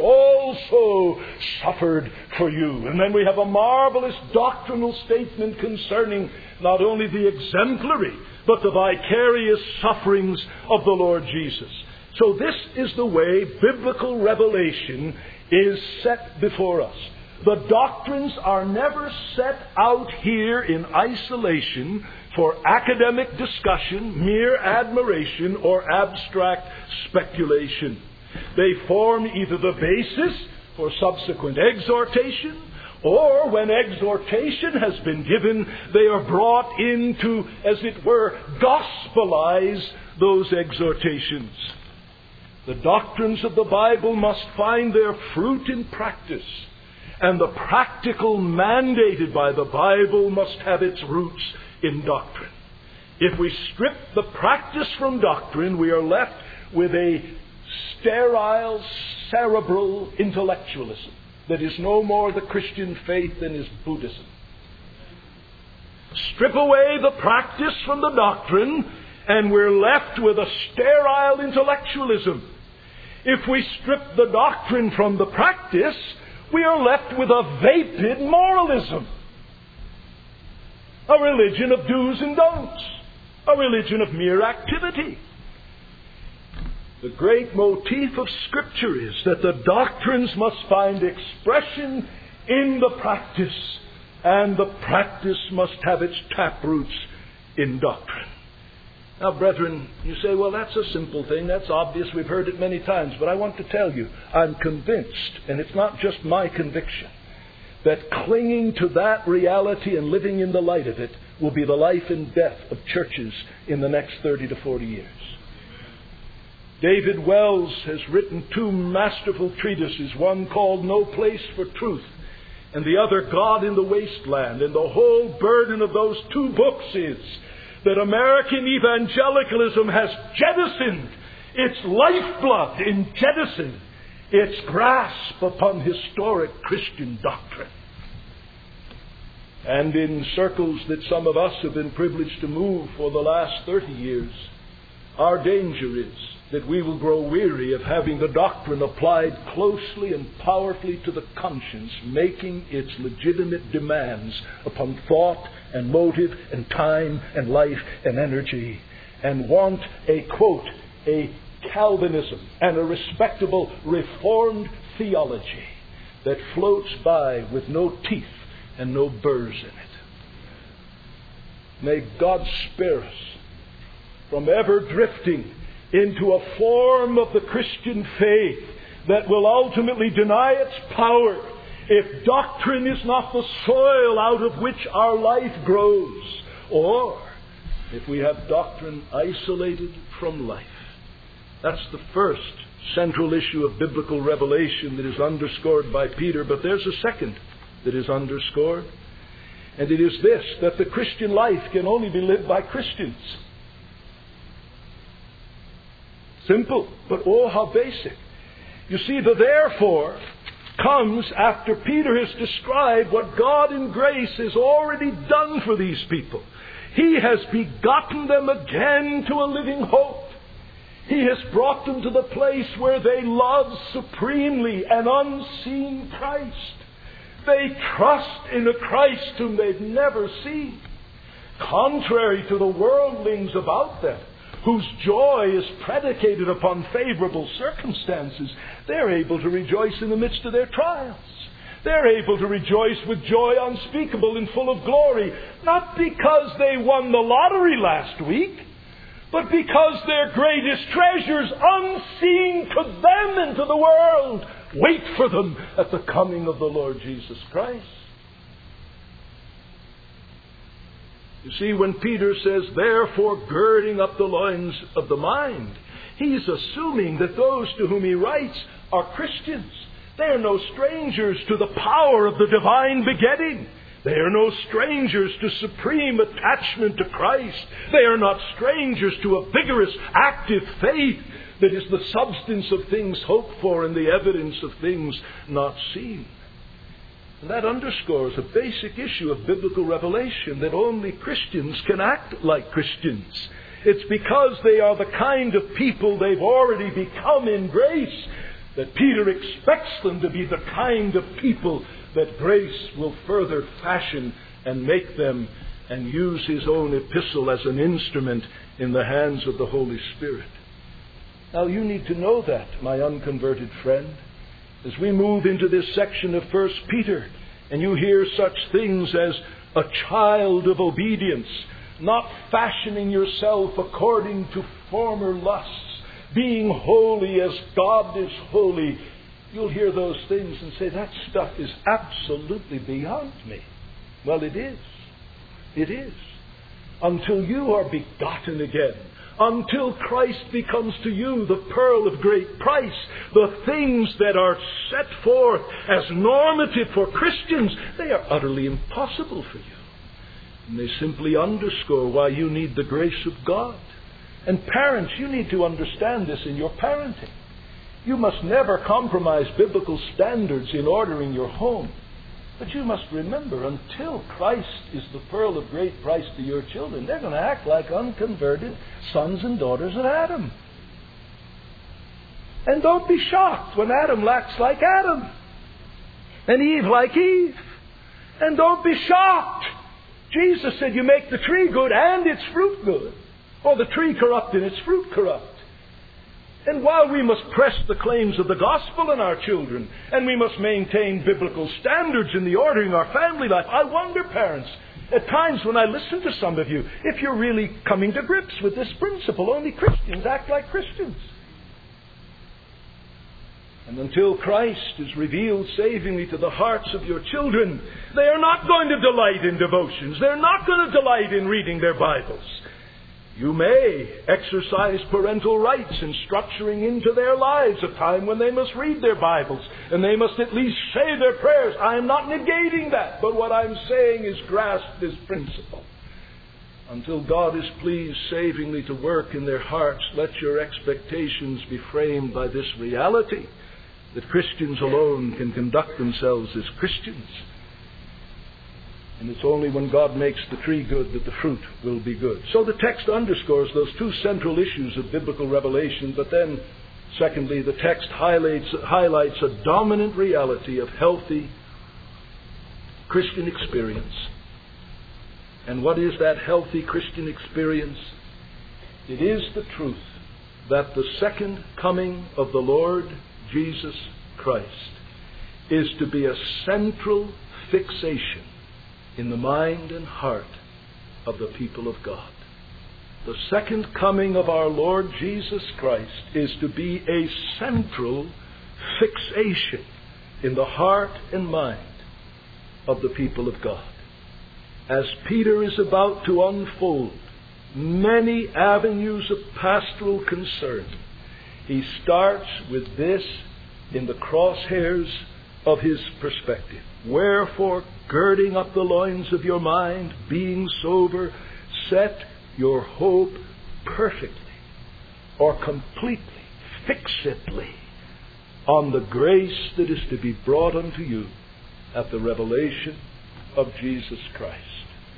also suffered for you." And then we have a marvelous doctrinal statement concerning not only the exemplary, but the vicarious sufferings of the Lord Jesus. So this is the way biblical revelation is set before us. The doctrines are never set out here in isolation for academic discussion, mere admiration, or abstract speculation. They form either the basis for subsequent exhortation, or when exhortation has been given, they are brought in to, as it were, gospelize those exhortations. The doctrines of the Bible must find their fruit in practice, and the practical mandated by the Bible must have its roots in doctrine. If we strip the practice from doctrine, we are left with a sterile, cerebral intellectualism that is no more the Christian faith than is Buddhism. Strip away the practice from the doctrine, and we're left with a sterile intellectualism. If we strip the doctrine from the practice, we are left with a vapid moralism. A religion of do's and don'ts. A religion of mere activity. The great motif of Scripture is that the doctrines must find expression in the practice, and the practice must have its taproots in doctrine. Now, brethren, you say, well, that's a simple thing. That's obvious. We've heard it many times. But I want to tell you, I'm convinced, and it's not just my conviction, that clinging to that reality and living in the light of it will be the life and death of churches in the next 30 to 40 years. David Wells has written 2 masterful treatises, one called No Place for Truth, and the other God in the Wasteland. And the whole burden of those 2 books is that American evangelicalism has jettisoned its lifeblood in jettisoning its grasp upon historic Christian doctrine. And in circles that some of us have been privileged to move for the last 30 years, our danger is that we will grow weary of having the doctrine applied closely and powerfully to the conscience, making its legitimate demands upon thought and motive and time and life and energy, and want a, quote, a Calvinism and a respectable Reformed theology that floats by with no teeth and no burrs in it. May God spare us from ever drifting into a form of the Christian faith that will ultimately deny its power if doctrine is not the soil out of which our life grows, or if we have doctrine isolated from life. That's the first central issue of biblical revelation that is underscored by Peter, but there's a second that is underscored, and it is this, that the Christian life can only be lived by Christians. Simple, but oh, how basic. You see, the therefore comes after Peter has described what God in grace has already done for these people. He has begotten them again to a living hope. He has brought them to the place where they love supremely an unseen Christ. They trust in a Christ whom they've never seen. Contrary to the worldlings about them, whose joy is predicated upon favorable circumstances, they're able to rejoice in the midst of their trials. They're able to rejoice with joy unspeakable and full of glory, not because they won the lottery last week, but because their greatest treasures, unseen to them and to the world, wait for them at the coming of the Lord Jesus Christ. You see, when Peter says, therefore girding up the loins of the mind, he's assuming that those to whom he writes are Christians. They are no strangers to the power of the divine begetting. They are no strangers to supreme attachment to Christ. They are not strangers to a vigorous, active faith that is the substance of things hoped for and the evidence of things not seen. And that underscores a basic issue of biblical revelation, that only Christians can act like Christians. It's because they are the kind of people they've already become in grace that Peter expects them to be the kind of people that grace will further fashion and make them, and use his own epistle as an instrument in the hands of the Holy Spirit. Now you need to know that, my unconverted friend, as we move into this section of 1 Peter, and you hear such things as a child of obedience, not fashioning yourself according to former lusts, being holy as God is holy, you'll hear those things and say, that stuff is absolutely beyond me. Well, it is. It is. Until you are begotten again, until Christ becomes to you the pearl of great price, the things that are set forth as normative for Christians, they are utterly impossible for you. And they simply underscore why you need the grace of God. And parents, you need to understand this in your parenting. You must never compromise biblical standards in ordering your home. But you must remember, until Christ is the pearl of great price to your children, they're going to act like unconverted sons and daughters of Adam. And don't be shocked when Adam acts like Adam, and Eve like Eve. And don't be shocked. Jesus said, you make the tree good and its fruit good, or the tree corrupt and its fruit corrupt. And while we must press the claims of the gospel in our children, and we must maintain biblical standards in the ordering of our family life, I wonder, parents, at times when I listen to some of you, if you're really coming to grips with this principle. Only Christians act like Christians. And until Christ is revealed savingly to the hearts of your children, they are not going to delight in devotions. They're not going to delight in reading their Bibles. You may exercise parental rights in structuring into their lives a time when they must read their Bibles and they must at least say their prayers. I am not negating that, but what I'm saying is grasp this principle. Until God is pleased savingly to work in their hearts, let your expectations be framed by this reality, that Christians alone can conduct themselves as Christians. And it's only when God makes the tree good that the fruit will be good. So the text underscores those two central issues of biblical revelation, but then, secondly, the text highlights a dominant reality of healthy Christian experience. And what is that healthy Christian experience? It is the truth that the second coming of the Lord Jesus Christ is to be a central fixation in the mind and heart of the people of God. The second coming of our Lord Jesus Christ is to be a central fixation in the heart and mind of the people of God. As Peter is about to unfold many avenues of pastoral concern, he starts with this in the crosshairs of his perspective. Wherefore, girding up the loins of your mind, being sober, set your hope perfectly, or completely, fixedly, on the grace that is to be brought unto you at the revelation of Jesus Christ.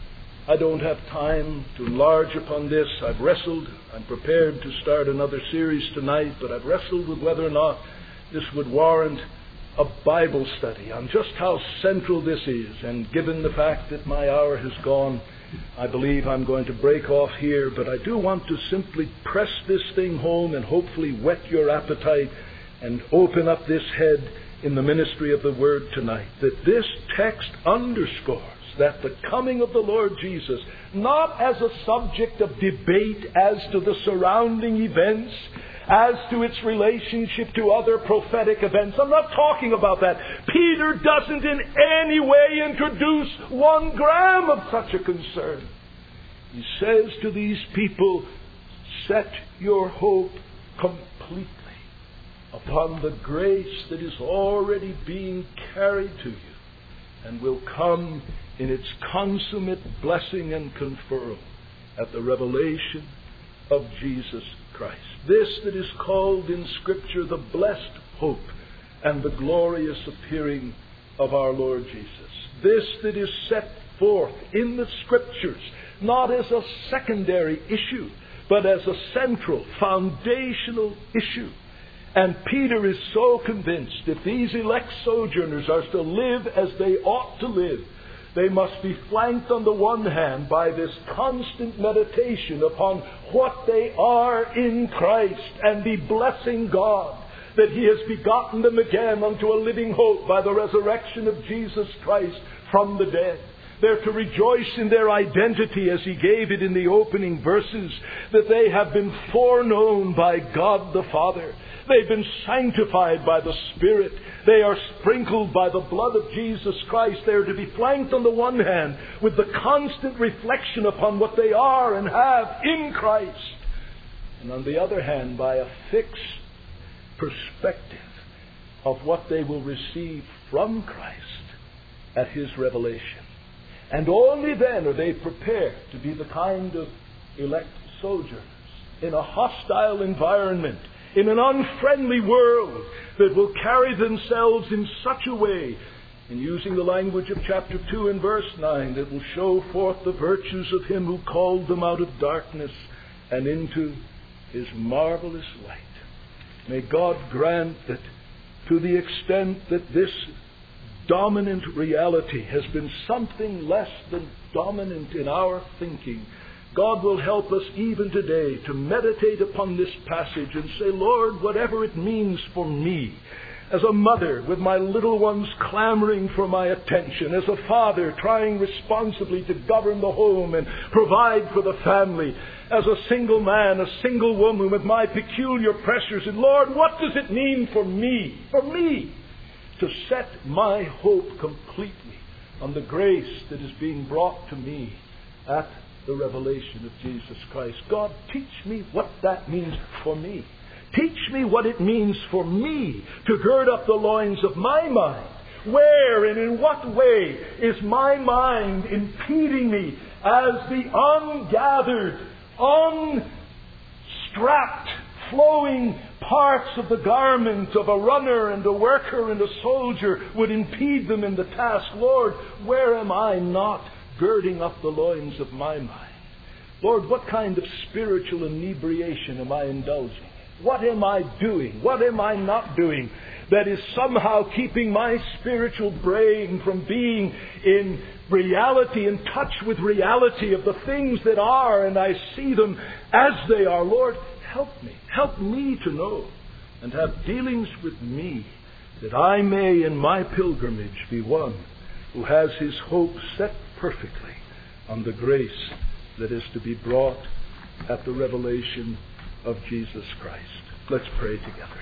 I don't have time to enlarge upon this. I've wrestled. I'm prepared to start another series tonight, but I've wrestled with whether or not this would warrant a Bible study on just how central this is. And given the fact that my hour has gone, I believe I'm going to break off here, but I do want to simply press this thing home and hopefully whet your appetite and open up this head in the ministry of the Word tonight. That this text underscores that the coming of the Lord Jesus, not as a subject of debate as to the surrounding events, as to its relationship to other prophetic events. I'm not talking about that. Peter doesn't in any way introduce 1 gram of such a concern. He says to these people, set your hope completely upon the grace that is already being carried to you and will come in its consummate blessing and conferral at the revelation of Jesus Christ. This that is called in Scripture the blessed hope and the glorious appearing of our Lord Jesus. This that is set forth in the Scriptures, not as a secondary issue, but as a central, foundational issue. And Peter is so convinced if these elect sojourners are to live as they ought to live, they must be flanked on the one hand by this constant meditation upon what they are in Christ and be blessing God that He has begotten them again unto a living hope by the resurrection of Jesus Christ from the dead. They're to rejoice in their identity as he gave it in the opening verses, that they have been foreknown by God the Father. They've been sanctified by the Spirit. They are sprinkled by the blood of Jesus Christ. They are to be flanked on the one hand with the constant reflection upon what they are and have in Christ, and on the other hand by a fixed perspective of what they will receive from Christ at His revelation. And only then are they prepared to be the kind of elect sojourners in a hostile environment, in an unfriendly world, that will carry themselves in such a way, in using the language of chapter 2 and verse 9, that will show forth the virtues of Him who called them out of darkness and into His marvelous light. May God grant that to the extent that this dominant reality has been something less than dominant in our thinking, God will help us even today to meditate upon this passage and say, Lord, whatever it means for me, as a mother with my little ones clamoring for my attention, as a father trying responsibly to govern the home and provide for the family, as a single man, a single woman with my peculiar pressures, and Lord, what does it mean for me, to set my hope completely on the grace that is being brought to me at the revelation of Jesus Christ. God, teach me what that means for me. Teach me what it means for me to gird up the loins of my mind. Where and in what way is my mind impeding me as the ungathered, unstrapped, flowing parts of the garment of a runner and a worker and a soldier would impede them in the task? Lord, where am I not girding up the loins of my mind? Lord, what kind of spiritual inebriation am I indulging in? What am I doing? What am I not doing that is somehow keeping my spiritual brain from being in reality, in touch with reality of the things that are, and I see them as they are? Lord, help me. Help me to know and have dealings with me, that I may in my pilgrimage be one who has his hope set perfectly on the grace that is to be brought at the revelation of Jesus Christ. Let's pray together.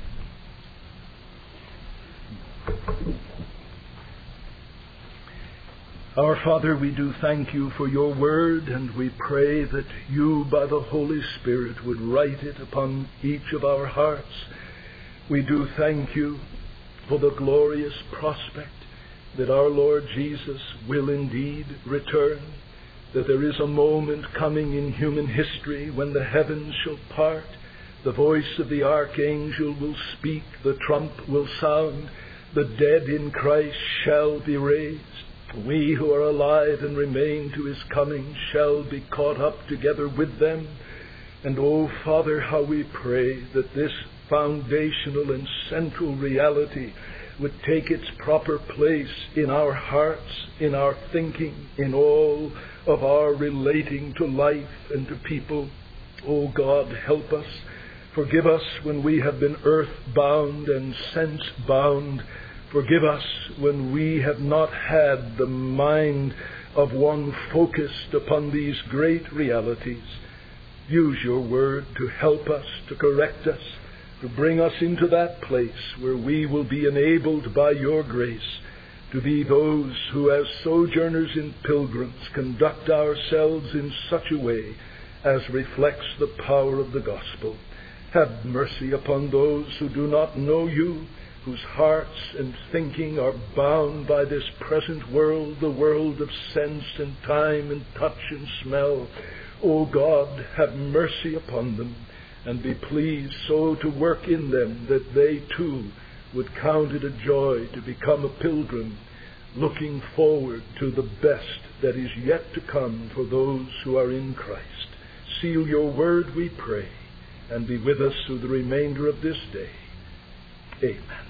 Our Father, we do thank You for Your Word, and we pray that You, by the Holy Spirit, would write it upon each of our hearts. We do thank You for the glorious prospect that our Lord Jesus will indeed return, that there is a moment coming in human history when the heavens shall part, the voice of the archangel will speak, the trump will sound, the dead in Christ shall be raised, We who are alive and remain to his coming shall be caught up together with them. And, oh, Father, how we pray that this foundational and central reality would take its proper place in our hearts, in our thinking, in all of our relating to life and to people. Oh God, help us. Forgive us when we have been earth-bound and sense-bound. Forgive us when we have not had the mind of one focused upon these great realities. Use your word to help us, to correct us, to bring us into that place where we will be enabled by your grace to be those who, as sojourners and pilgrims, conduct ourselves in such a way as reflects the power of the gospel. Have mercy upon those who do not know you, whose hearts and thinking are bound by this present world, the world of sense and time and touch and smell. O God, have mercy upon them, and be pleased so to work in them that they too would count it a joy to become a pilgrim, looking forward to the best that is yet to come for those who are in Christ. Seal your word, we pray, and be with us through the remainder of this day. Amen.